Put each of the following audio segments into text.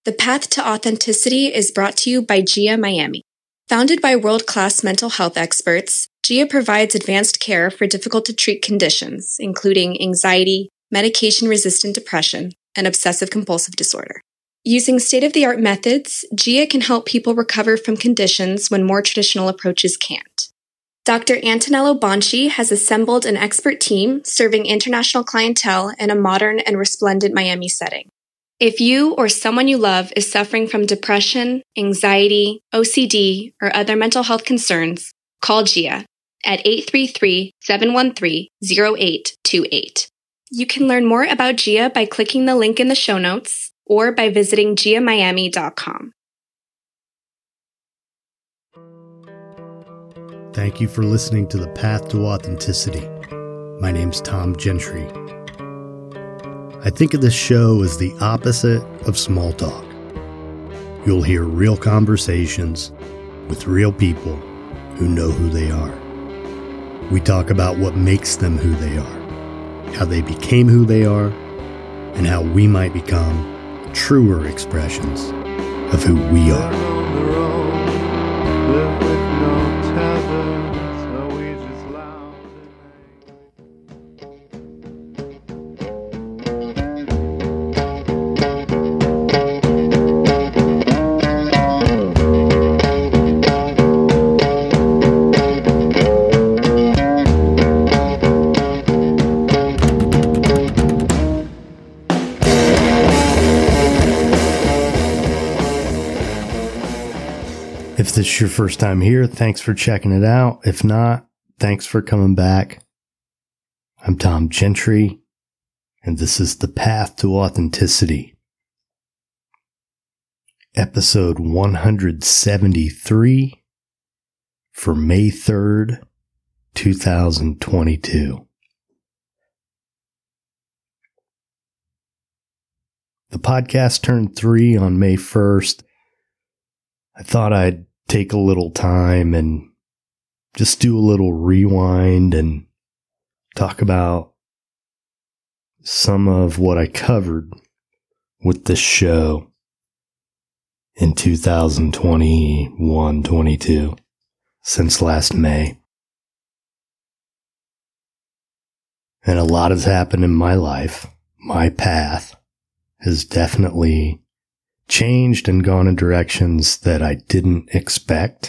The Path to Authenticity is brought to you by Gia Miami. Founded by world-class mental health experts, Gia provides advanced care for difficult-to-treat conditions, including anxiety, medication-resistant depression, and obsessive-compulsive disorder. Using state-of-the-art methods, Gia can help people recover from conditions when more traditional approaches can't. Dr. Antonello Bonci has assembled an expert team serving international clientele in a modern and resplendent Miami setting. If you or someone you love is suffering from depression, anxiety, OCD, or other mental health concerns, call Gia at 833-713-0828. You can learn more about Gia by clicking the link in the show notes or by visiting giamiami.com. Thank you for listening to The Path to Authenticity. My name's Tom Gentry. I think of this show as the opposite of small talk. You'll hear real conversations with real people who know who they are. We talk about what makes them who they are, how they became who they are, and how we might become truer expressions of who we are. If this is your first time here, thanks for checking it out. If not, thanks for coming back. I'm Tom Gentry, and this is The Path to Authenticity. Episode 173 for May 3rd, 2022. The podcast turned 3 on May 1st. I thought I'd take a little time and just do a little rewind and talk about some of what I covered with this show in 2021-22 since last May. And a lot has happened in my life. My path has definitely changed and gone in directions that I didn't expect.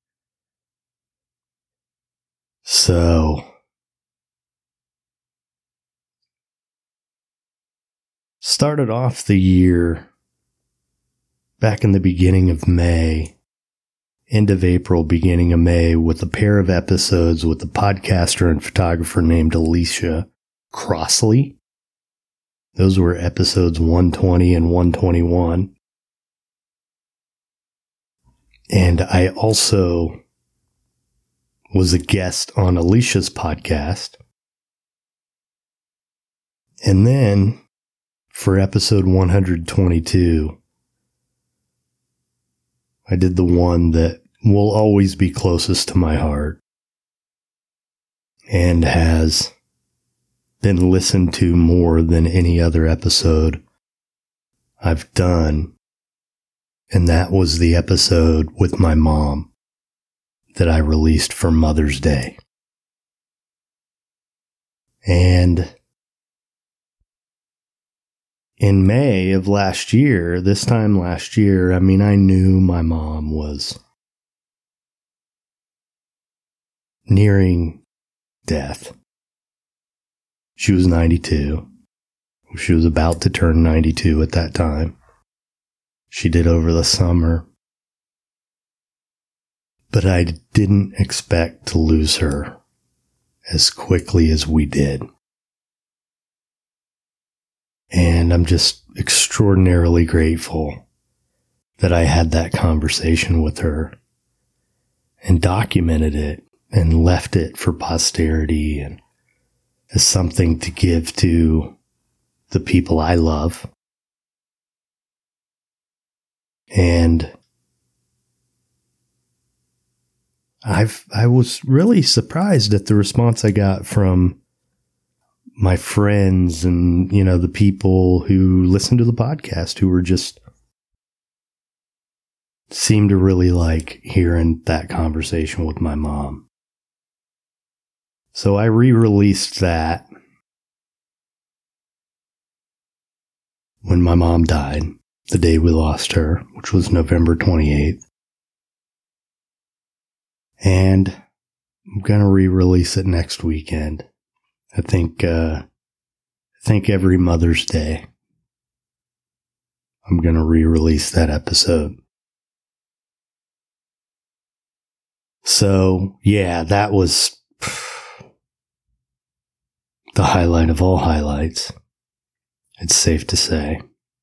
So, started off the year back in the beginning of May, end of April, beginning of May, with a pair of episodes with a podcaster and photographer named Alicia Crossley. Those were episodes 120 and 121. And I also was a guest on Alicia's podcast. And then for episode 122, I did the one that will always be closest to my heart and has been listened to more than any other episode I've done. And that was the episode with my mom that I released for Mother's Day. And in May of last year, this time last year, I knew my mom was nearing death. She was 92. She was about to turn 92 at that time. She did over the summer. But I didn't expect to lose her as quickly as we did. And I'm just extraordinarily grateful that I had that conversation with her and documented it and left it for posterity and as something to give to the people I love. And I was really surprised at the response I got from my friends and, the people who listened to the podcast who were just seemed to really like hearing that conversation with my mom. So I re-released that when my mom died, the day we lost her, which was November 28th. And I'm going to re-release it next weekend. I think every Mother's Day, I'm going to re-release that episode. So, yeah, that was the highlight of all highlights. It's safe to say.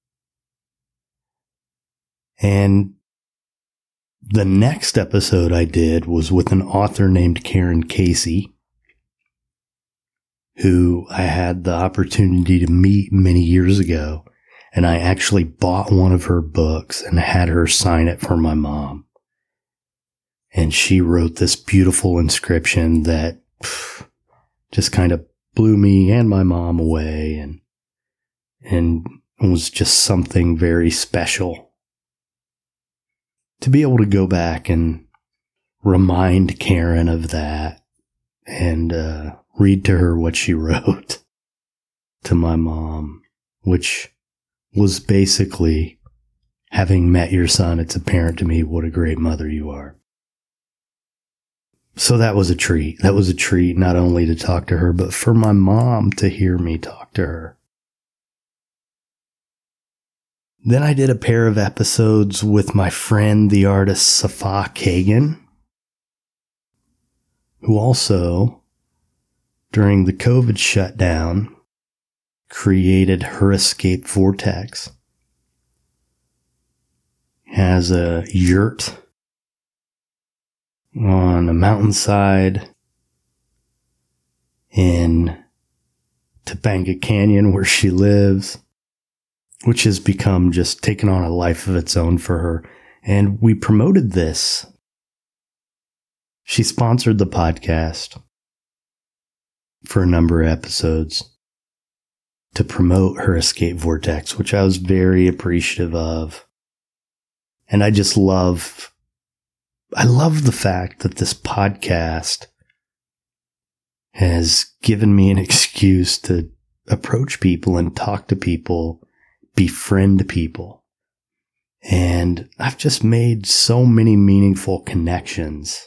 And the next episode I did was with an author named Karen Casey, who I had the opportunity to meet many years ago. And I actually bought one of her books and had her sign it for my mom. And she wrote this beautiful inscription that just kind of blew me and my mom away, and was just something very special. To be able to go back and remind Karen of that and read to her what she wrote to my mom, which was basically, having met your son, it's apparent to me what a great mother you are. So that was a treat. That was a treat not only to talk to her, but for my mom to hear me talk to her. Then I did a pair of episodes with my friend, the artist Safa Kagan, who also, during the COVID shutdown, created her Escape Vortex. Has a yurt on a mountainside in Topanga Canyon where she lives, which has become just taken on a life of its own for her. And we promoted this. She sponsored the podcast for a number of episodes to promote her Escape Vortex, which I was very appreciative of. And I just love the fact that this podcast has given me an excuse to approach people and talk to people, befriend people. And I've just made so many meaningful connections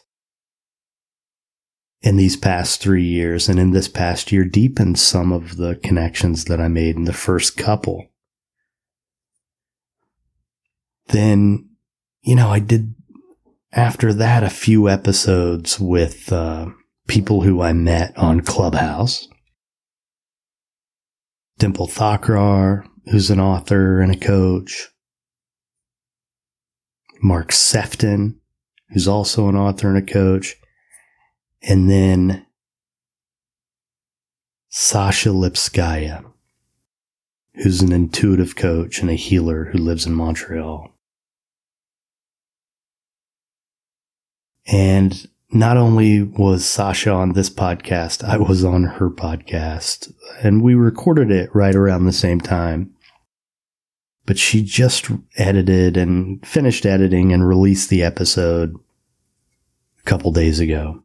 in these past 3 years, and in this past year deepened some of the connections that I made in the first couple. Then, I did after that a few episodes with people who I met on Clubhouse. Dimple Thakrar, who's an author and a coach. Mark Sefton, who's also an author and a coach. And then Sasha Lipskaya, who's an intuitive coach and a healer who lives in Montreal. And not only was Sasha on this podcast, I was on her podcast, and we recorded it right around the same time. But she just edited and finished editing and released the episode a couple days ago.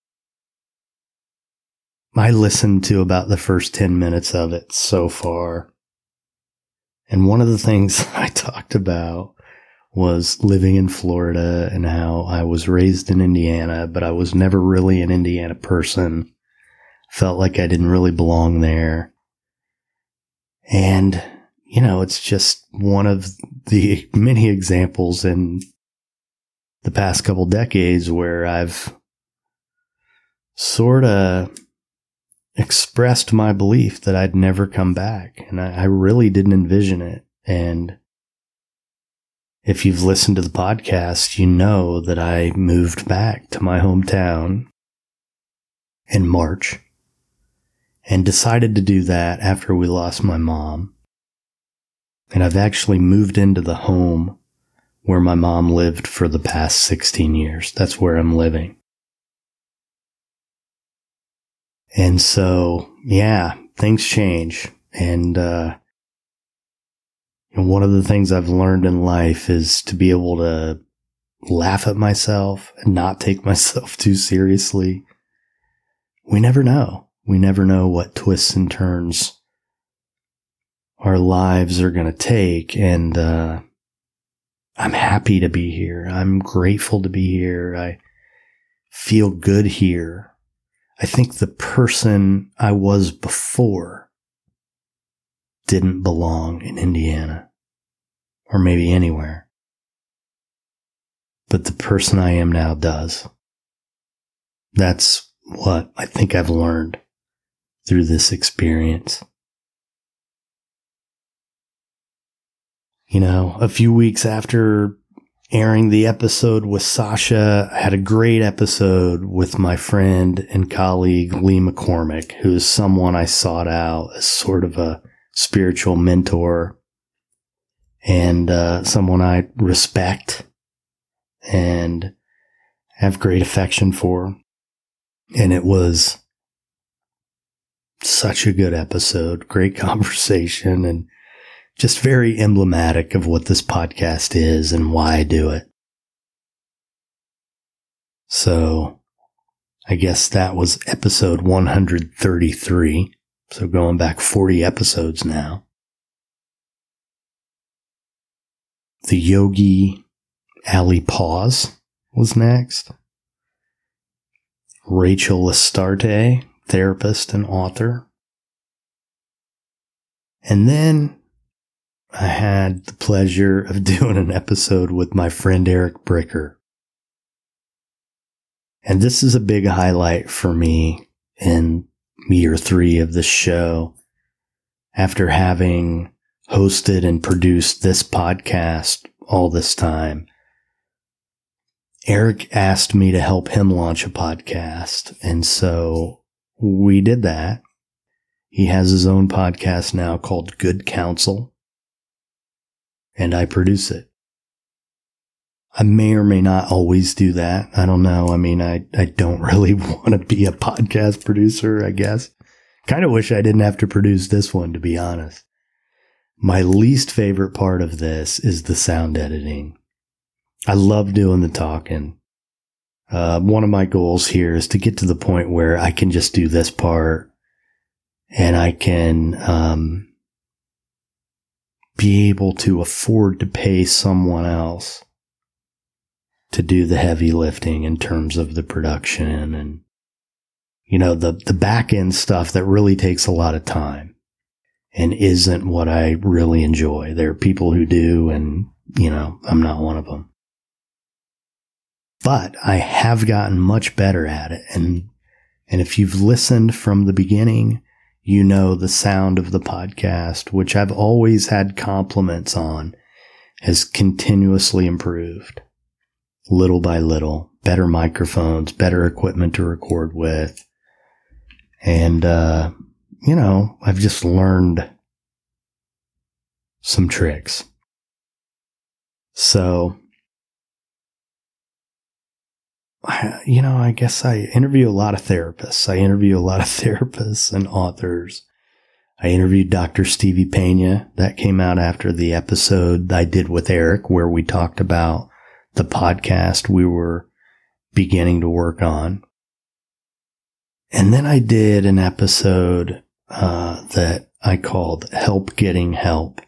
I listened to about the first 10 minutes of it so far. And one of the things I talked about was living in Florida and how I was raised in Indiana, but I was never really an Indiana person. Felt like I didn't really belong there. And, it's just one of the many examples in the past couple decades where I've sort of expressed my belief that I'd never come back. And I really didn't envision it. And if you've listened to the podcast, you know that I moved back to my hometown in March and decided to do that after we lost my mom. And I've actually moved into the home where my mom lived for the past 16 years. That's where I'm living. And so, yeah, things change. And one of the things I've learned in life is to be able to laugh at myself and not take myself too seriously. We never know. We never know what twists and turns our lives are going to take. And I'm happy to be here. I'm grateful to be here. I feel good here. I think the person I was before didn't belong in Indiana, or maybe anywhere. But the person I am now does. That's what I think I've learned through this experience. You know, a few weeks after airing the episode with Sasha, I had a great episode with my friend and colleague Lee McCormick, who is someone I sought out as sort of a spiritual mentor and someone I respect and have great affection for. And it was such a good episode, great conversation, and just very emblematic of what this podcast is and why I do it. So I guess that was episode 133. So going back 40 episodes now. The Yogi Ali Pause was next. Rachel Lestarte, therapist and author. And then I had the pleasure of doing an episode with my friend Eric Bricker. And this is a big highlight for me in year 3 of the show. After having hosted and produced this podcast all this time, Eric asked me to help him launch a podcast. And so we did that. He has his own podcast now called Good Counsel, and I produce it. I may or may not always do that. I don't know. I mean, I don't really want to be a podcast producer, I guess. Kind of wish I didn't have to produce this one, to be honest. My least favorite part of this is the sound editing. I love doing the talking. One of my goals here is to get to the point where I can just do this part and I can be able to afford to pay someone else to do the heavy lifting in terms of the production and, you know, the back end stuff that really takes a lot of time and isn't what I really enjoy. There are people who do, and, you know, I'm not one of them. But I have gotten much better at it. And if you've listened from the beginning, you know the sound of the podcast, which I've always had compliments on, has continuously improved. Little by little, better microphones, better equipment to record with. And, you know, I've just learned some tricks. So, you know, I guess I interview a lot of therapists. I interview a lot of therapists and authors. I interviewed Dr. Stevie Pena. That came out after the episode I did with Eric, where we talked about the podcast we were beginning to work on. And then I did an episode that I called Help Getting Help,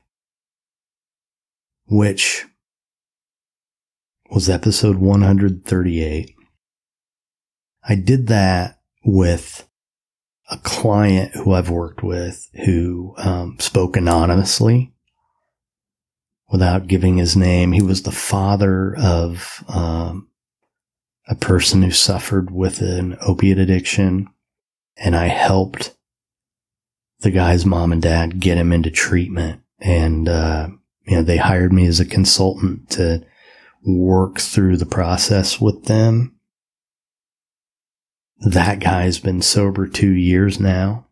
which was episode 138. I did that with a client who I've worked with who spoke anonymously without giving his name. He was the father of a person who suffered with an opiate addiction, and I helped the guy's mom and dad get him into treatment. And you know, they hired me as a consultant to work through the process with them. That guy's been sober 2 years now.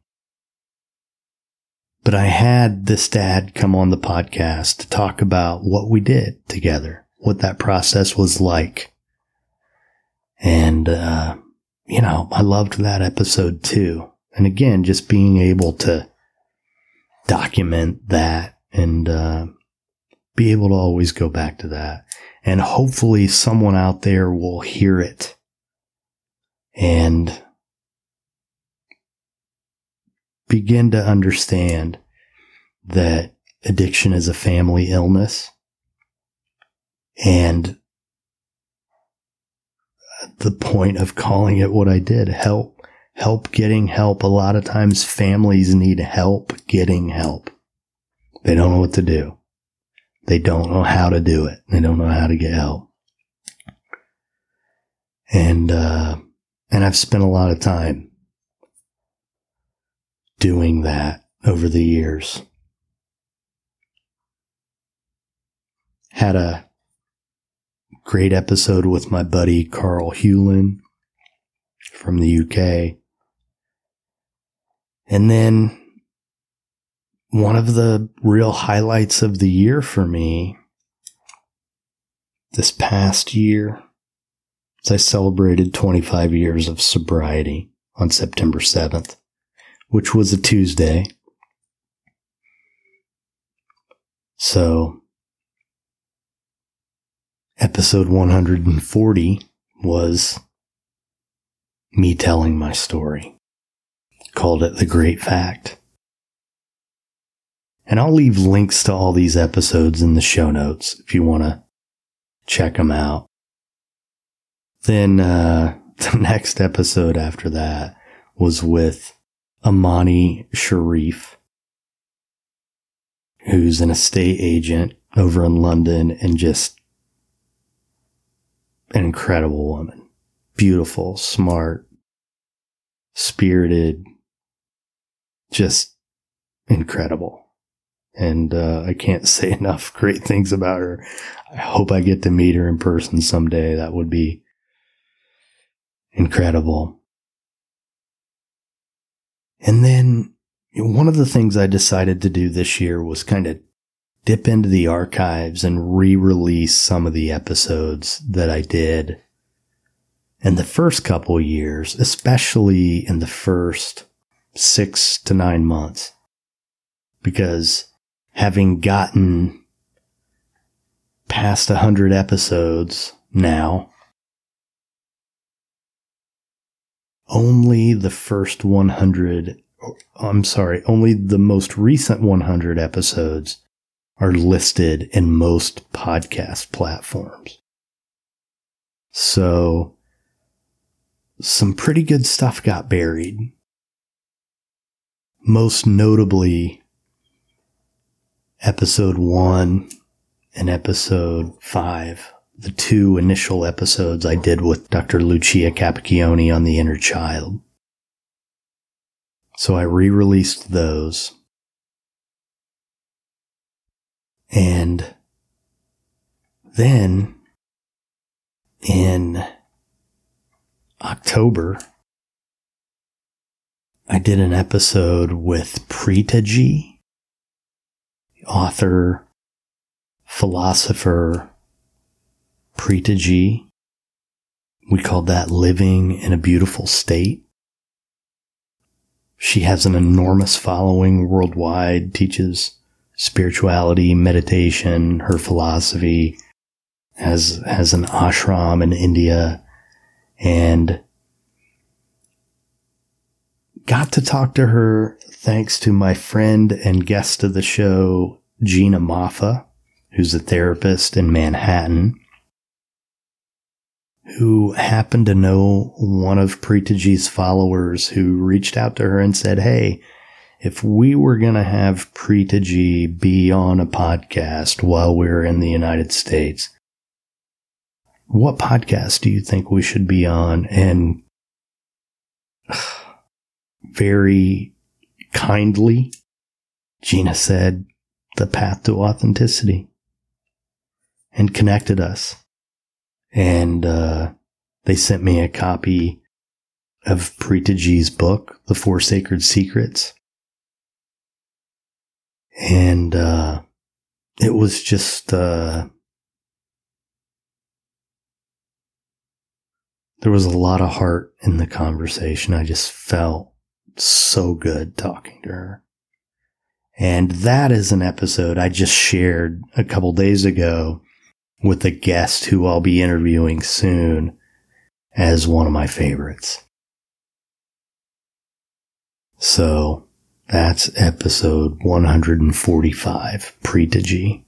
But I had this dad come on the podcast to talk about what we did together, what that process was like. And, you know, I loved that episode too. And again, just being able to document that and be able to always go back to that. And hopefully someone out there will hear it and begin to understand that addiction is a family illness. And the point of calling it what I did, help getting help. A lot of times families need help getting help. They don't know what to do. They don't know how to do it. They don't know how to get help. And I've spent a lot of time doing that over the years. Had a great episode with my buddy Carl Hewlin from the UK. And then one of the real highlights of the year for me this past year is I celebrated 25 years of sobriety on September 7th, which was a Tuesday. So episode 140 was me telling my story. Called it The Great Fact. And I'll leave links to all these episodes in the show notes if you want to check them out. Then the next episode after that was with Amani Sharif, who's an estate agent over in London and just an incredible woman. Beautiful, smart, spirited, just incredible. And I can't say enough great things about her. I hope I get to meet her in person someday. That would be incredible. And then one of the things I decided to do this year was kind of dip into the archives and re-release some of the episodes that I did in the first couple of years, especially in the first 6 to 9 months, because having gotten past 100 episodes now, only the most recent 100 episodes are listed in most podcast platforms. So some pretty good stuff got buried. Most notably, episode 1 and episode 5, the 2 initial episodes I did with Dr. Lucia Capacchione on the inner child. So I re-released those. And then in October, I did an episode with Preeta Ji, author, philosopher, Preeta Ji. We called that Living in a Beautiful State. She has an enormous following worldwide, teaches spirituality, meditation, her philosophy, has an ashram in India, and got to talk to her thanks to my friend and guest of the show, Gina Moffa, who's a therapist in Manhattan, who happened to know one of Preeta Ji's followers who reached out to her and said, hey, if we were going to have Preeta Ji be on a podcast while we're in the United States, what podcast do you think we should be on? And very kindly, Gina said, The Path to Authenticity, and connected us. And they sent me a copy of Preeta Ji's book, The Four Sacred Secrets. And it was just, there was a lot of heart in the conversation. I just felt so good talking to her. And that is an episode I just shared a couple days ago with a guest who I'll be interviewing soon as one of my favorites. So that's episode 145, Preetaji.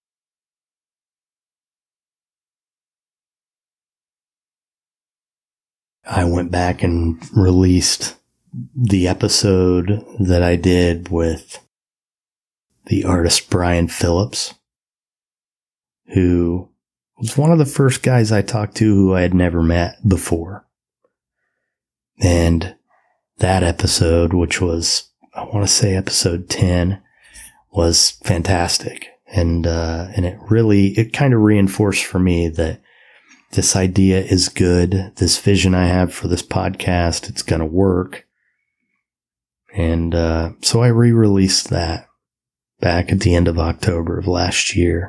I went back and released the episode that I did with the artist Brian Phillips, who was one of the first guys I talked to who I had never met before. And that episode, which was, I want to say episode 10, was fantastic. And it kind of reinforced for me that this idea is good. This vision I have for this podcast, it's going to work. And so I re-released that back at the end of October of last year.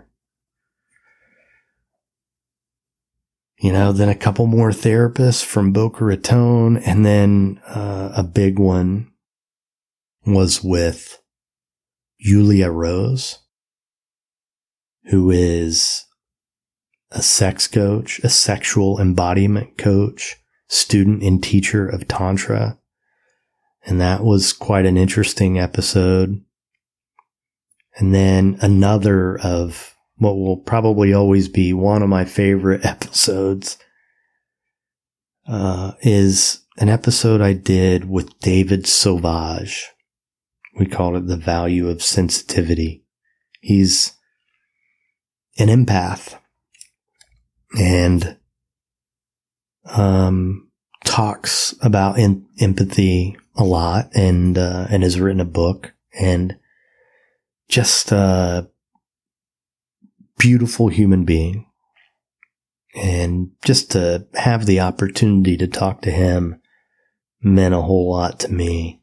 Then a couple more therapists from Boca Raton, and then a big one was with Yulia Rose, who is a sex coach, a sexual embodiment coach, student and teacher of Tantra. And that was quite an interesting episode. And then another of what will probably always be one of my favorite episodes is an episode I did with David Sauvage. We called it The Value of Sensitivity. He's an empath and talks about empathy a lot, and has written a book, and just a beautiful human being. And just to have the opportunity to talk to him meant a whole lot to me.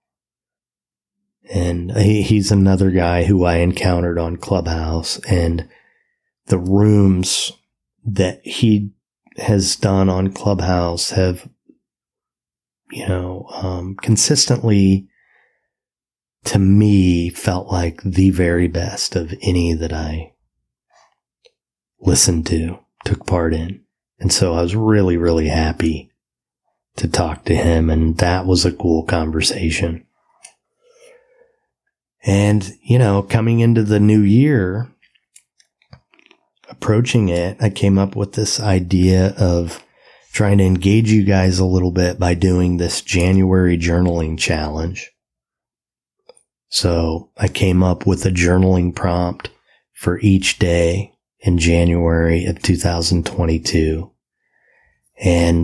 And he's another guy who I encountered on Clubhouse, and the rooms that he has done on Clubhouse have, consistently, to me, felt like the very best of any that I listened to, took part in. And so I was really, really happy to talk to him, and that was a cool conversation. And, coming into the new year, approaching it, I came up with this idea of trying to engage you guys a little bit by doing this January journaling challenge. So I came up with a journaling prompt for each day in January of 2022, and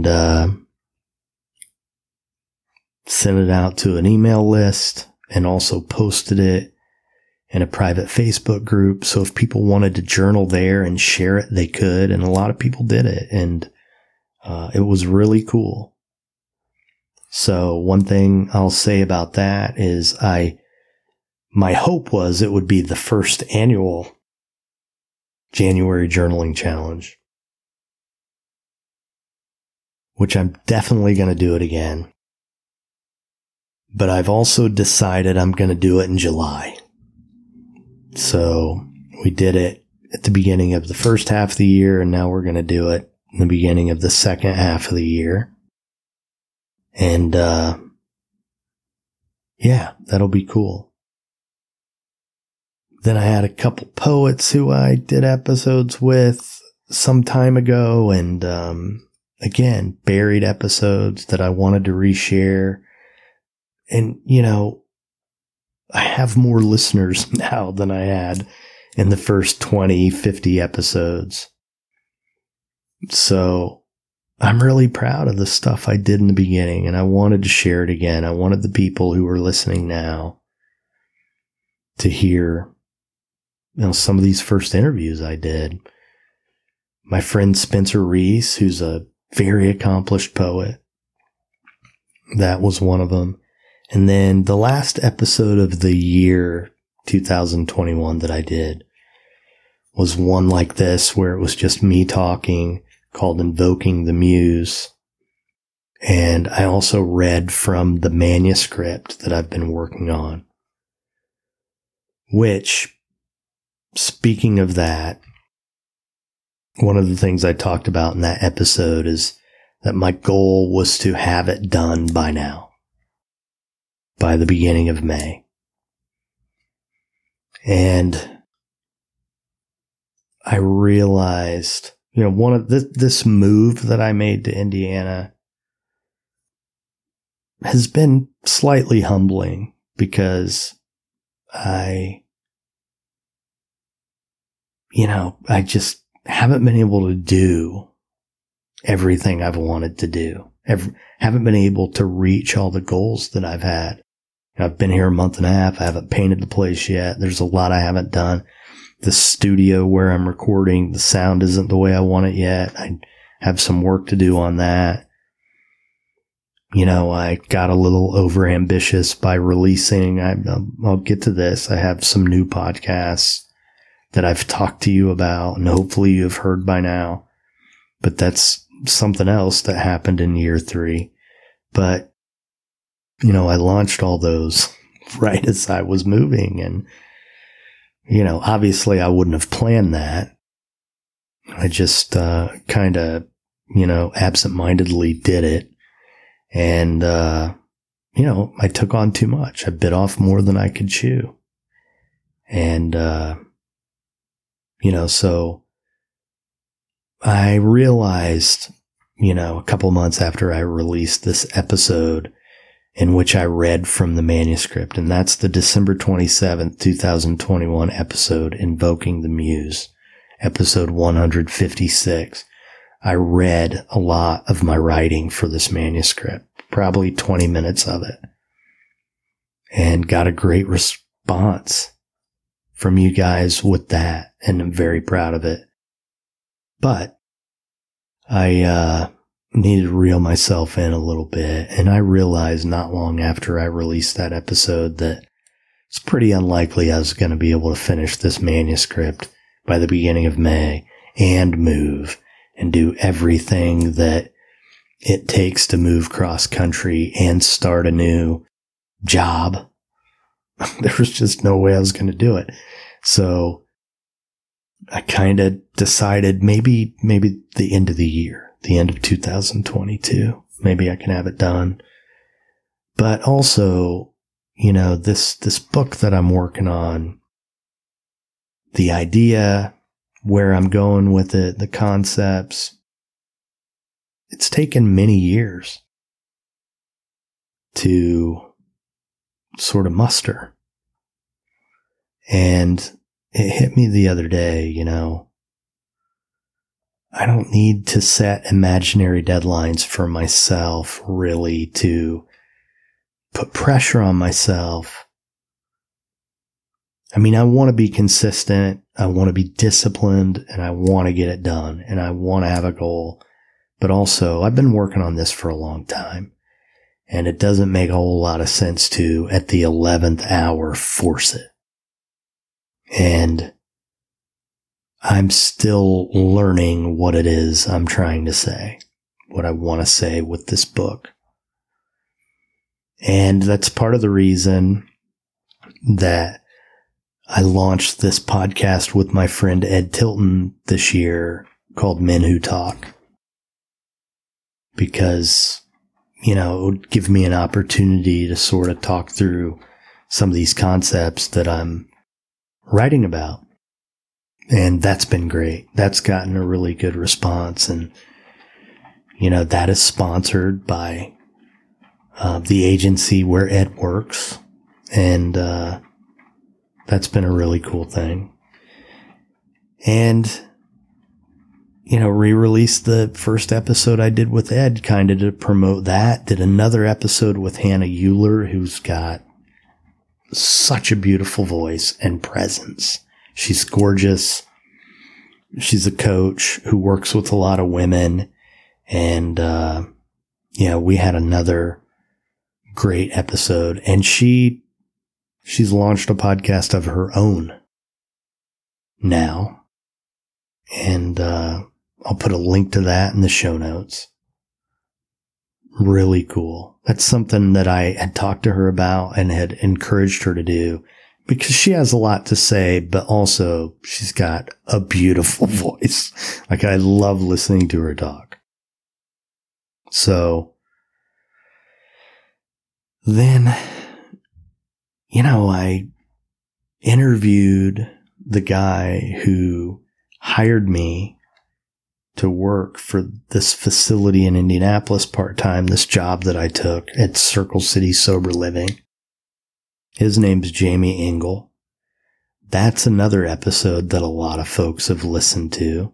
sent it out to an email list, and also posted it in a private Facebook group. So if people wanted to journal there and share it, they could. And a lot of people did it. And it was really cool. So one thing I'll say about that is my hope was it would be the first annual January journaling challenge, which I'm definitely going to do it again. But I've also decided I'm going to do it in July. So we did it at the beginning of the first half of the year, and now we're going to do it in the beginning of the second half of the year. And, that'll be cool. Then I had a couple poets who I did episodes with some time ago, and, again, buried episodes that I wanted to reshare. And, I have more listeners now than I had in the first 20, 50 episodes. So I'm really proud of the stuff I did in the beginning, and I wanted to share it again. I wanted the people who are listening now to hear, some of these first interviews I did. My friend Spencer Reese, who's a very accomplished poet, that was one of them. And then the last episode of the year 2021 that I did was one like this, where it was just me talking, called Invoking the Muse. And I also read from the manuscript that I've been working on, which, speaking of that, one of the things I talked about in that episode is that my goal was to have it done by now, by the beginning of May. And I realized, one of this move that I made to Indiana has been slightly humbling because I just haven't been able to do everything I've wanted to do. Haven't been able to reach all the goals that I've had. I've been here a month and a half. I haven't painted the place yet. There's a lot I haven't done. The studio where I'm recording, the sound isn't the way I want it yet. I have some work to do on that. I got a little overambitious by releasing. I'll get to this. I have some new podcasts that I've talked to you about, and hopefully you've heard by now. But that's something else that happened in year 3. But, I launched all those right as I was moving. And, obviously I wouldn't have planned that. I just kind of, absentmindedly did it. And, I took on too much. I bit off more than I could chew. And, so I realized, a couple months after I released this episode in which I read from the manuscript, and that's the December 27th, 2021 episode, Invoking the Muse, episode 156. I read a lot of my writing for this manuscript, probably 20 minutes of it, and got a great response from you guys with that, and I'm very proud of it. But I needed to reel myself in a little bit, and I realized not long after I released that episode that it's pretty unlikely I was going to be able to finish this manuscript by the beginning of May and move and do everything that it takes to move cross country and start a new job. There was just no way I was going to do it. So I kind of decided maybe the end of the year, the end of 2022, maybe I can have it done. But also, this book that I'm working on, the idea, where I'm going with it, the concepts, it's taken many years to sort of muster. And it hit me the other day, I don't need to set imaginary deadlines for myself, really, to put pressure on myself. I want to be consistent. I want to be disciplined, and I want to get it done, and I want to have a goal. But also, I've been working on this for a long time, and it doesn't make a whole lot of sense to, at the 11th hour, force it. And I'm still learning what it is I'm trying to say, what I want to say with this book. And that's part of the reason that I launched this podcast with my friend Ed Tilton this year called Men Who Talk. Because, it would give me an opportunity to sort of talk through some of these concepts that I'm writing about. And that's been great. That's gotten a really good response. And, that is sponsored by the agency where Ed works. And that's been a really cool thing. And, re-released the first episode I did with Ed kind of to promote that. Did another episode with Hannah Euler, who's got such a beautiful voice and presence. She's gorgeous. She's a coach who works with a lot of women. And, we had another great episode. And she's launched a podcast of her own now. And, I'll put a link to that in the show notes. Really cool. That's something that I had talked to her about and had encouraged her to do because she has a lot to say, but also she's got a beautiful voice. Like, I love listening to her talk. So then, I interviewed the guy who hired me to work for this facility in Indianapolis part-time, this job that I took at Circle City Sober Living. His name's Jamie Engel. That's another episode that a lot of folks have listened to.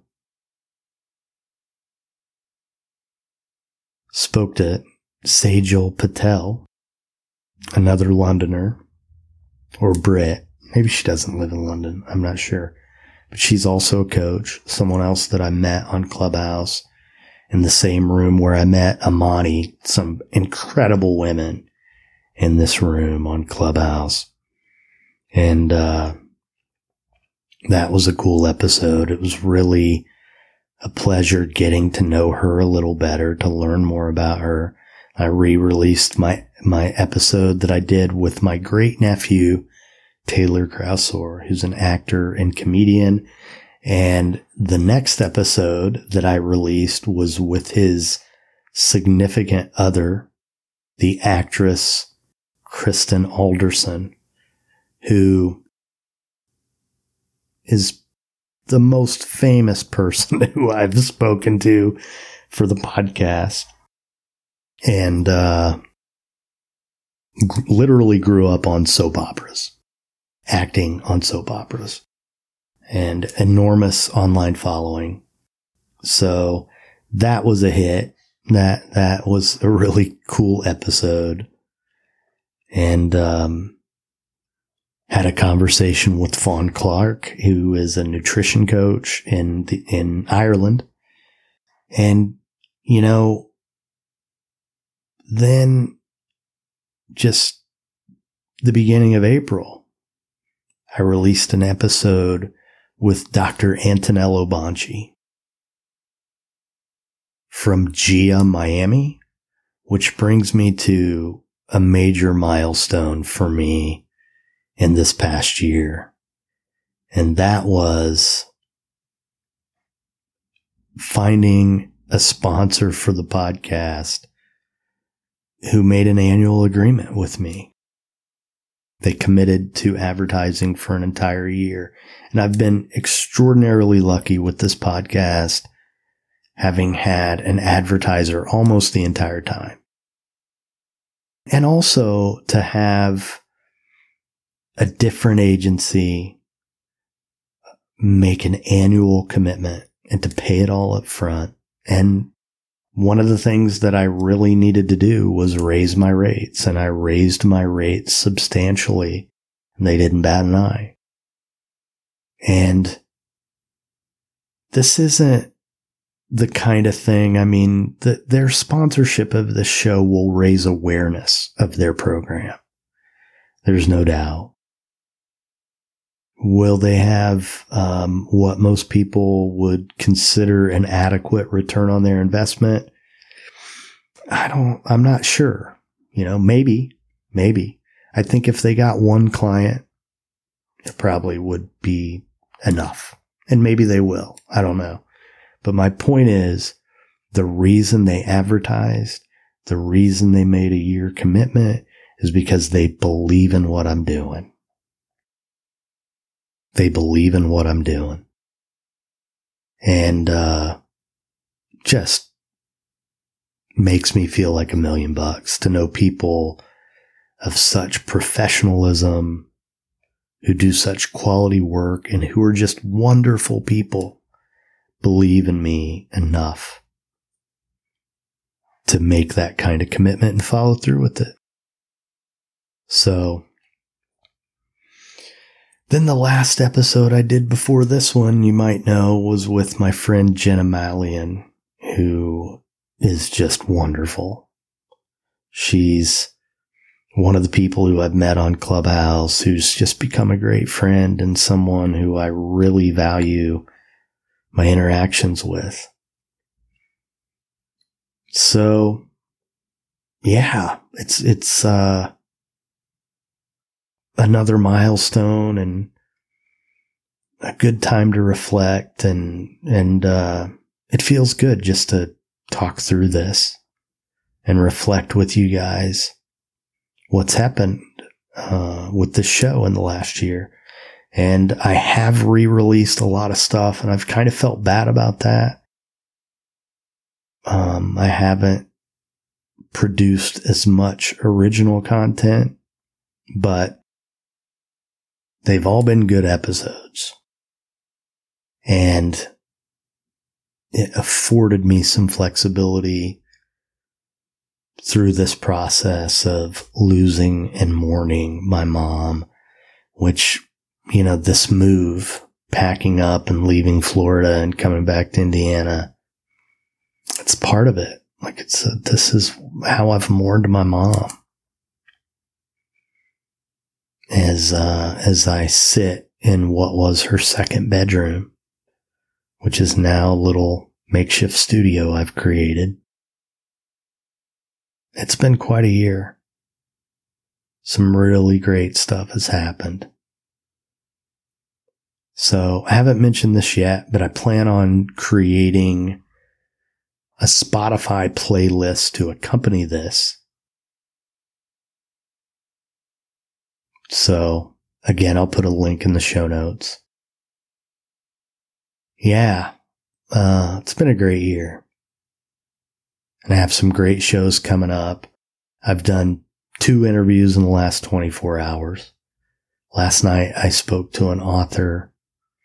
Spoke to Sejal Patel, another Londoner, or Brit. Maybe she doesn't live in London. I'm not sure. But she's also a coach, someone else that I met on Clubhouse in the same room where I met Amani, some incredible women in this room on Clubhouse. And that was a cool episode. It was really a pleasure getting to know her a little better, to learn more about her. I re-released my episode that I did with my great nephew, Taylor Krausor, who's an actor and comedian. And the next episode that I released was with his significant other, the actress Kristen Alderson, who is the most famous person who I've spoken to for the podcast, and literally grew up on soap operas, acting on soap operas, and enormous online following. So that was a hit. That was a really cool episode. And had a conversation with Fawn Clark, who is a nutrition coach in Ireland. And, then just the beginning of April, I released an episode with Dr. Antonello Bonci from GIA Miami, which brings me to a major milestone for me in this past year. And that was finding a sponsor for the podcast who made an annual agreement with me. They committed to advertising for an entire year. And I've been extraordinarily lucky with this podcast, having had an advertiser almost the entire time. And also to have a different agency make an annual commitment and to pay it all up front. And one of the things that I really needed to do was raise my rates, and I raised my rates substantially, and they didn't bat an eye. And this isn't the kind of thing, their sponsorship of the show will raise awareness of their program. There's no doubt. Will they have what most people would consider an adequate return on their investment? I'm not sure. Maybe. I think if they got one client, it probably would be enough. And maybe they will. I don't know. But my point is, the reason they advertised, the reason they made a year commitment is because they believe in what I'm doing. They believe in what I'm doing. And just makes me feel like $1 million to know people of such professionalism, who do such quality work, and who are just wonderful people, believe in me enough to make that kind of commitment and follow through with it. So then the last episode I did before this one, you might know, was with my friend Jenna Malian, who is just wonderful. She's one of the people who I've met on Clubhouse, who's just become a great friend and someone who I really value my interactions with. So, yeah, it's another milestone and a good time to reflect, and it feels good just to talk through this and reflect with you guys what's happened with the show in the last year. And I have re-released a lot of stuff, and I've kind of felt bad about that. I haven't produced as much original content, but they've all been good episodes. And it afforded me some flexibility through this process of losing and mourning my mom, which, you know, this move, packing up and leaving Florida and coming back to Indiana, it's part of it. Like, this is how I've mourned my mom. As I sit in what was her second bedroom, which is now a little makeshift studio I've created. It's been quite a year. Some really great stuff has happened. So I haven't mentioned this yet, but I plan on creating a Spotify playlist to accompany this. So again, I'll put a link in the show notes. Yeah, it's been a great year. And I have some great shows coming up. I've done 2 interviews in the last 24 hours. Last night, I spoke to an author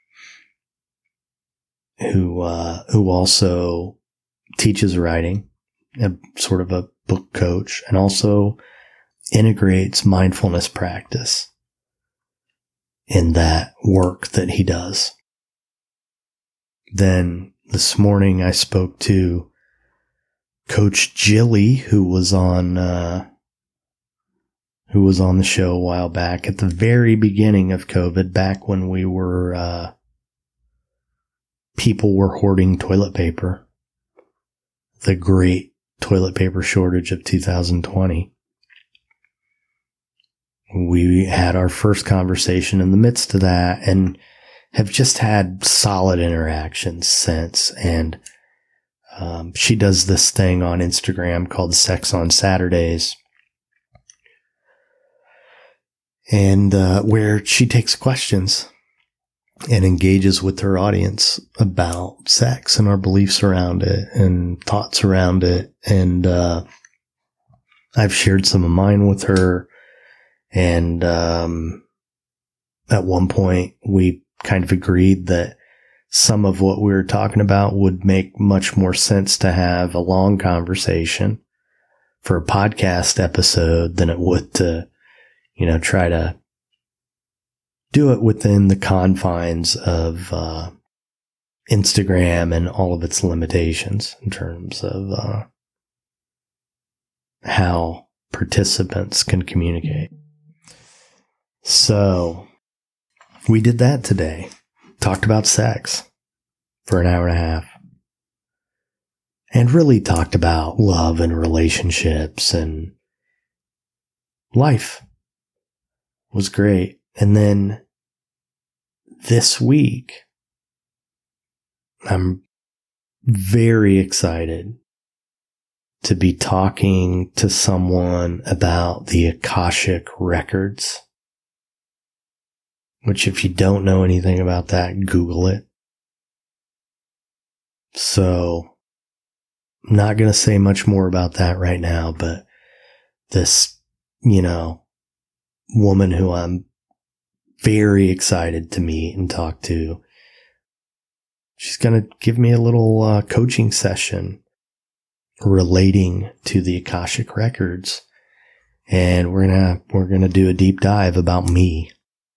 who also teaches writing, sort of a book coach, and also integrates mindfulness practice in that work that he does. Then this morning I spoke to Coach Jilly, who was on the show a while back at the very beginning of COVID, back when we were, people were hoarding toilet paper, the great toilet paper shortage of 2020. We had our first conversation in the midst of that and have just had solid interactions since. And she does this thing on Instagram called Sex on Saturdays, and where she takes questions and engages with her audience about sex and our beliefs around it and thoughts around it. And I've shared some of mine with her. And at one point, we kind of agreed that some of what we were talking about would make much more sense to have a long conversation for a podcast episode than it would to, try to do it within the confines of Instagram and all of its limitations in terms of how participants can communicate. So we did that today. Talked about sex for an hour and a half. And really talked about love and relationships and life. It was great. And then this week, I'm very excited to be talking to someone about the Akashic Records. Which, if you don't know anything about that, Google it. So, I'm not going to say much more about that right now, but this, woman who I'm very excited to meet and talk to, she's going to give me a little coaching session relating to the Akashic Records. And we're going to do a deep dive about me.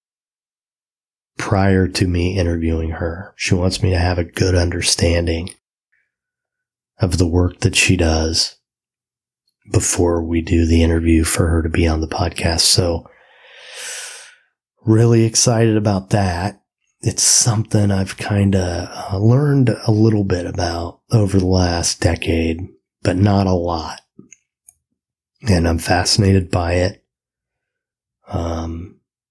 Prior to me interviewing her, she wants me to have a good understanding of the work that she does before we do the interview for her to be on the podcast. So really excited about that. It's something I've kind of learned a little bit about over the last decade, but not a lot. And I'm fascinated by it.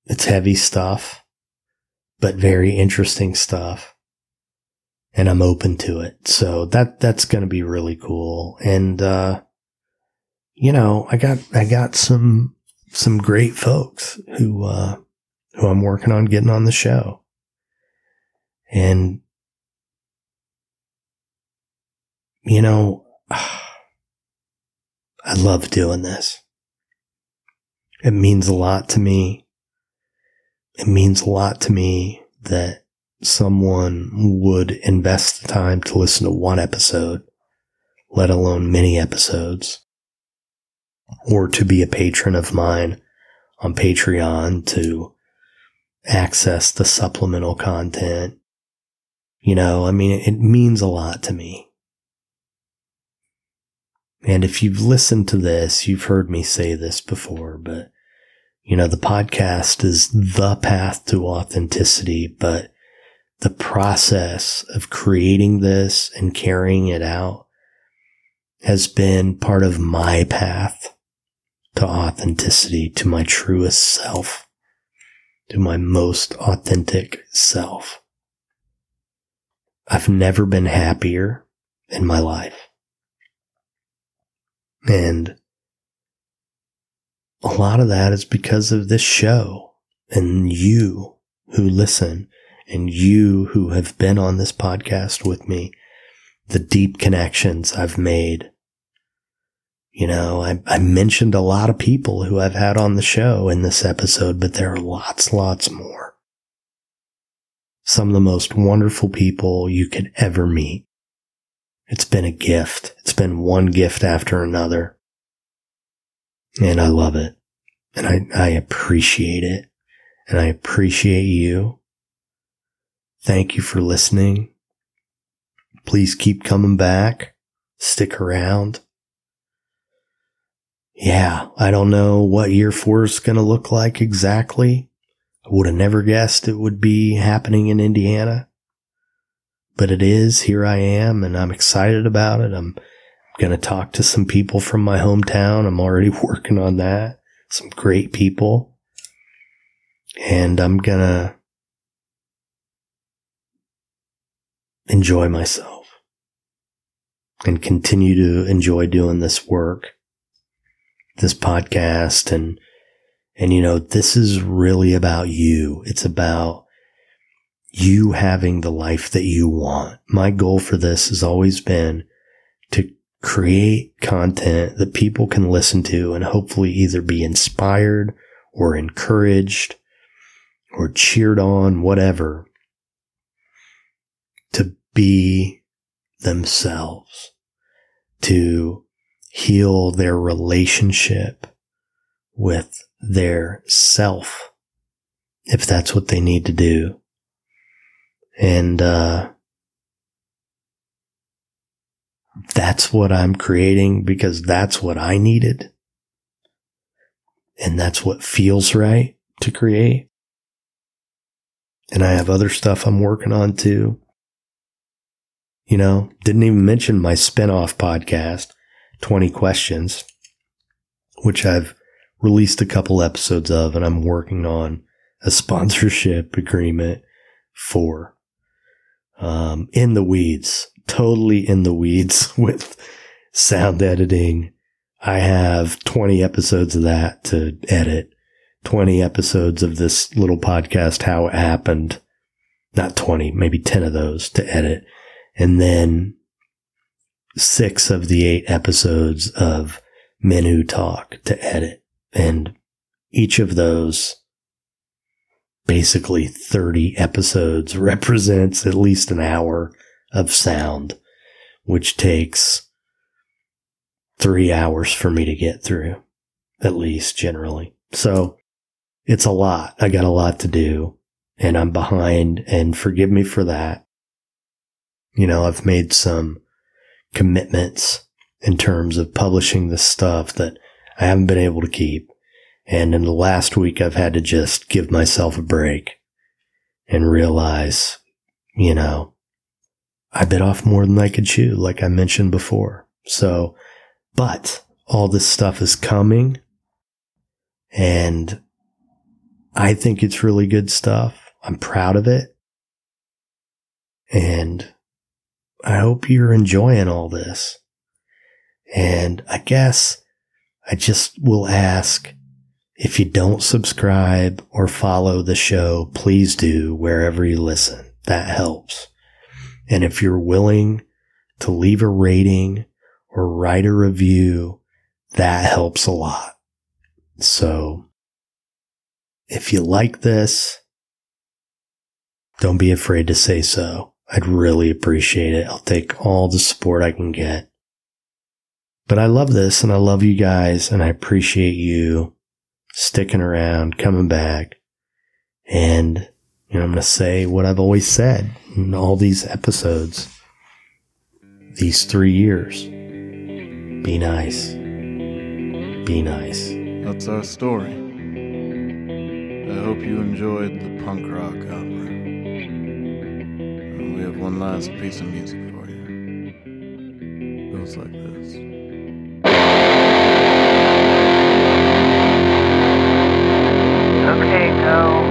It's heavy stuff, but very interesting stuff. And I'm open to it. So that's going to be really cool. And, you know, I got some great folks who I'm working on getting on the show. And, you know, I love doing this. It means a lot to me. It means a lot to me that someone would invest the time to listen to one episode, let alone many episodes, or to be a patron of mine on Patreon to access the supplemental content. You know, I mean, it means a lot to me. And if you've listened to this, you've heard me say this before, but, you know, the podcast is the path to authenticity, but the process of creating this and carrying it out has been part of my path to authenticity, to my truest self, to my most authentic self. I've never been happier in my life. And a lot of that is because of this show and you who listen and you who have been on this podcast with me, the deep connections I've made. You know, I mentioned a lot of people who I've had on the show in this episode, but there are lots more. Some of the most wonderful people you could ever meet. It's been a gift. It's been one gift after another. And I love it. And I appreciate it. And I appreciate you. Thank you for listening. Please keep coming back. Stick around. Yeah, I don't know what year 4 is going to look like exactly. I would have never guessed it would be happening in Indiana. But it is. Here I am, and I'm excited about it. I'm going to talk to some people from my hometown. I'm already working on that. Some great people. And I'm going to enjoy myself and continue to enjoy doing this work, this podcast. And you know, this is really about you. It's about you having the life that you want. My goal for this has always been to create content that people can listen to and hopefully either be inspired or encouraged or cheered on, whatever, to be themselves, to heal their relationship with their self, if that's what they need to do. And that's what I'm creating because that's what I needed. And that's what feels right to create. And I have other stuff I'm working on too. You know, didn't even mention my spinoff podcast, 20 Questions, which I've released a couple episodes of, and I'm working on a sponsorship agreement for. In the weeds, totally in the weeds with sound editing. I have 20 episodes of that to edit, 20 episodes of this little podcast, How It Happened. Not 20, maybe 10 of those to edit. And then 6 of the 8 episodes of Men Who Talk to edit. And each of those, basically 30 episodes, represents at least an hour of sound, which takes 3 hours for me to get through, at least generally. So it's a lot. I got a lot to do and I'm behind, and forgive me for that. You know, I've made some commitments in terms of publishing this stuff that I haven't been able to keep. And in the last week, I've had to just give myself a break and realize, you know, I bit off more than I could chew, like I mentioned before. So, but all this stuff is coming, and I think it's really good stuff. I'm proud of it. And I hope you're enjoying all this. And I guess I just will ask, if you don't subscribe or follow the show, please do wherever you listen. That helps. And if you're willing to leave a rating or write a review, that helps a lot. So if you like this, don't be afraid to say so. I'd really appreciate it. I'll take all the support I can get. But I love this and I love you guys and I appreciate you sticking around, coming back. And I'm going to say what I've always said in all these episodes. These 3 years. Be nice. Be nice. That's our story. I hope you enjoyed the punk rock opera. We have one last piece of music for you. It goes like this. Okay, go.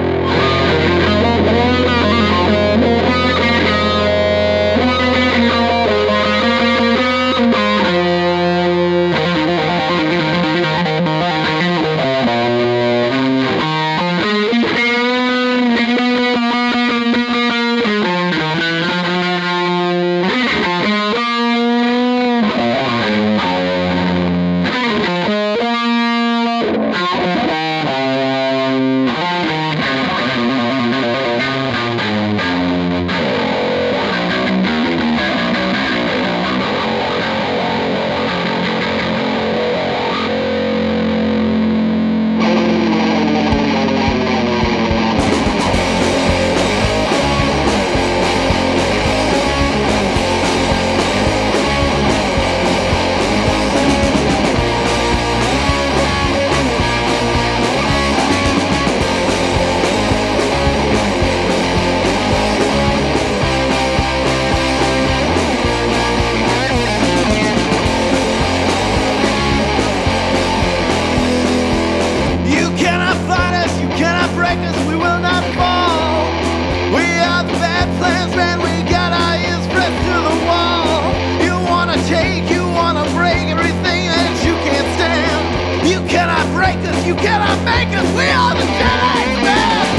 You cannot make us, we are the Jedi Man!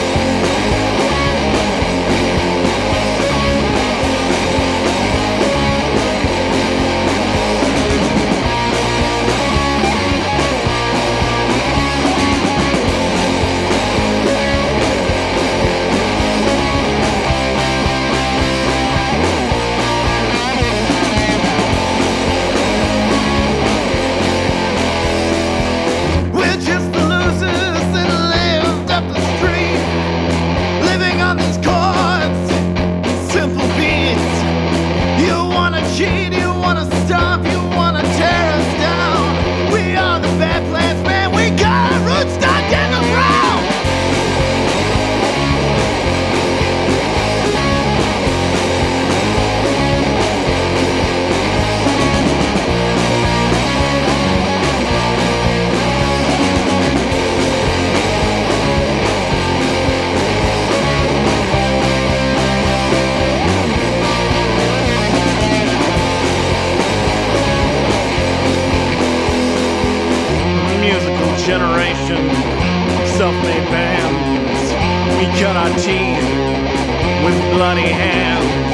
Generation, self-made bands, we cut our teeth with bloody hands.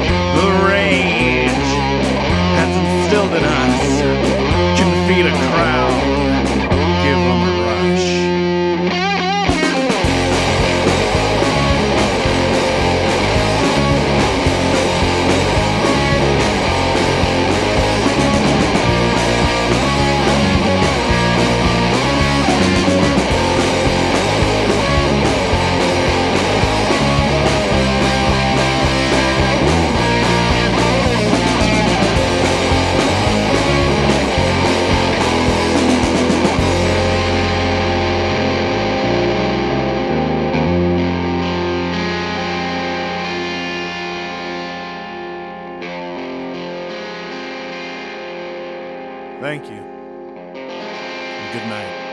The rage has instilled in us, can feed a crowd, give them a rush. Thank you. Good night.